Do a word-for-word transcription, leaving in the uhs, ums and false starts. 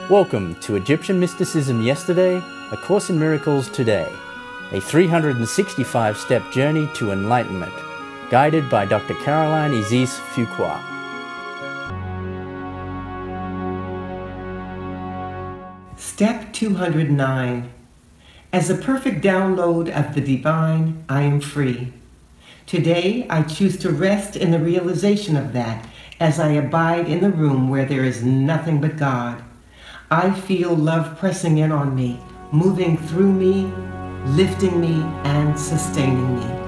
Welcome to Egyptian Mysticism Yesterday, A Course in Miracles Today, a three hundred sixty-five step journey to enlightenment, guided by Doctor Caroline Isis Fuqua. Step two hundred nine. As a perfect download of the divine, I am free. Today, I choose to rest in the realization of that as I abide in the room where there is nothing but God. I feel love pressing in on me, moving through me, lifting me, and sustaining me.